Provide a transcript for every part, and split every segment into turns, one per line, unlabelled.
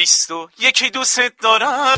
21 دوست دارم.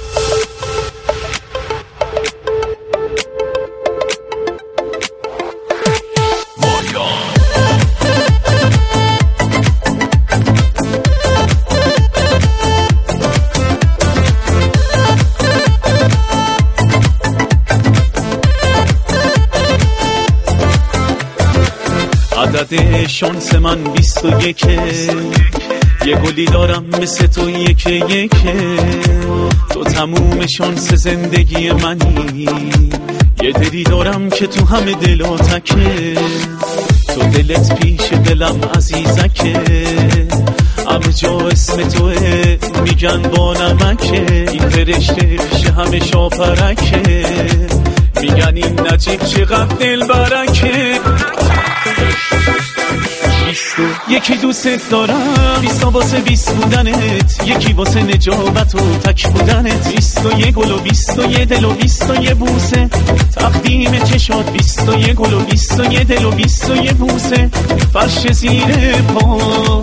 عدد شانس من 21، یه گلی دارم مثل تو یکه، تو تموم شانس زندگی منی، یه دلی دارم که تو همه دلا تکه، تو دلت پیش دلم عزیزکه، همه جا اسم توه میگن با نمکه، این فرشته پیش همه شاپرکه، میگن این نجیب چقدر دل برکه. 21 دوست دارم، 20 واسه 20 بودنت، یکی واسه نجابت و تک بودنت، 21 گل و 21 دل و 21 بوسه، تقدیم چشات 21 گل و 21 دل و 21 بوسه، فرش زیر پا.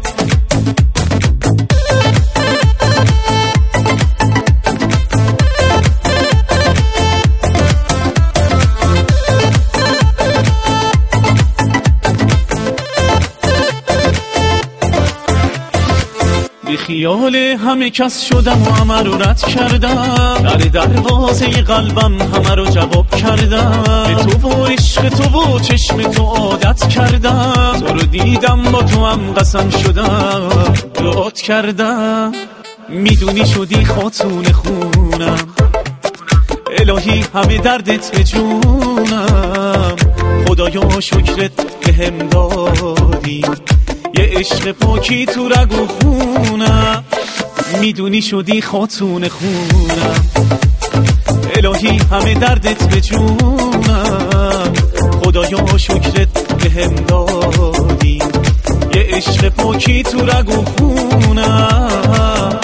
بی خیال همه کس شدم و همه رو رد کردم، در دروازه قلبم همه رو جواب کردم، به تو و عشق تو و چشم تو عادت کردم، تو رو دیدم با تو هم قسم شدم دعات کردم، میدونی شدی خاتون خونم، الهی همه دردت به جونم، خدایا شکرت بهم دادی، یه عشق پاکی تو رگ و خونم، میدونی شدی خاتون خونم، الهی همه دردت به جونم، خدایا شکرت بهم دادی، یه عشق پاکی تو رگ و خونم.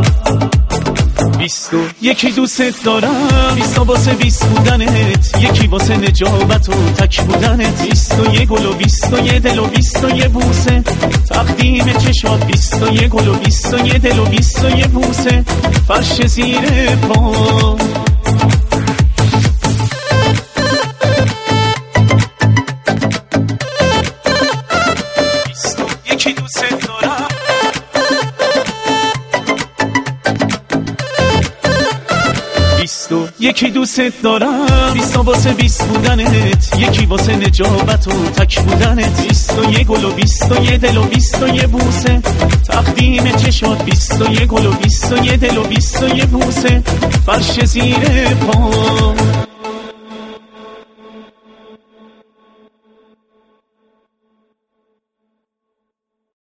21 دوست دارم، 20 واسه 20 بودنت، یکی واسه نجابت و تک بودنت، 21 گل و 21 دل و 21 بوسه، تقدیم چشات 21 گل و 21 دل و 21 بوسه، فرش زیر پا. یکی دوست دارم، 20 واسه 20 بودنت، یکی واسه نجابت و تک بودنت، 21 گل و 21 دل و 21 بوسه، تقدیم چشات 21 گل و 21 دل و 21 بوسه، فرش زیر پا.